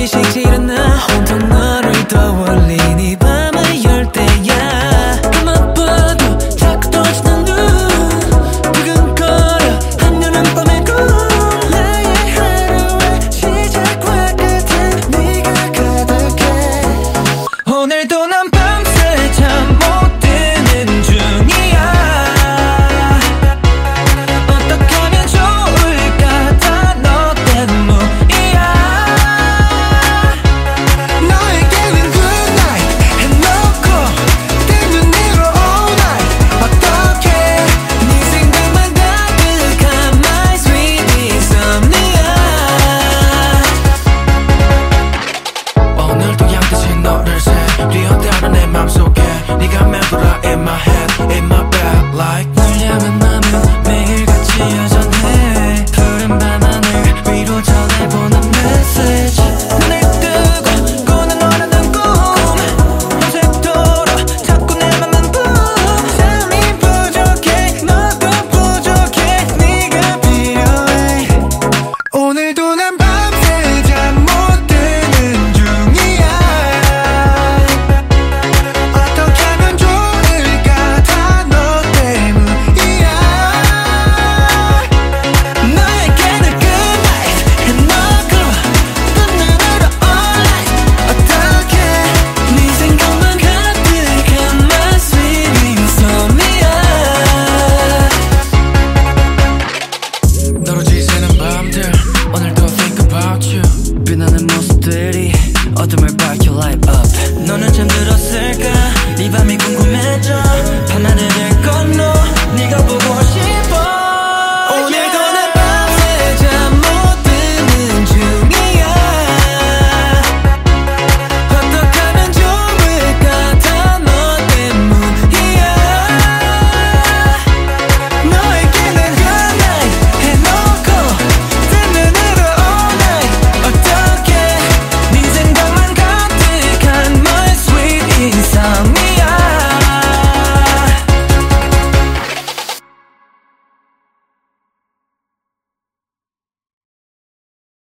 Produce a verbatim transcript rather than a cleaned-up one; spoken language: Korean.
의식질은 나 온통 너를 떠올린 이 밤을 열 때야. 그만 봐도 자꾸 떠지는 눈 두근거려 한여름 밤의 꿈. 나의 하루의 시작과 끝은 네가 가득해. 오늘도 난 밤새 잠 못 드는 중이야. 어떻게 하면 좋을까 다 너 때문이야. 너에게는 good night 해놓고 뜬 눈으로 all night. 어떻게 네 생각만 가득한 my sweet insomnia. 오늘도 양듯이 너를 새 뛰어다니는 내 맘속에 네가 맴돌아 in my head in my bed like. 널 향한 마음은 매일같이 여전해. 푸른 밤하늘 위로 전해보는 메시지. 눈을 뜨고 꾸는 너라는 꿈 밤새도록 자꾸 내 맘만 부. 잠이 부족해 너도 부족해 네가 필요해. 오늘도 난 밤새 잠 못 드는 중이야. 어떻게 하면 좋을까 다 너 때문이야. 너에게는 good night 해놓고 뜬 눈으로 all night. 어떻게 네 생각만 가득한 my sweet insomnia. 너로 지새는 밤들 오늘도 think about you. 빛나는 모습들이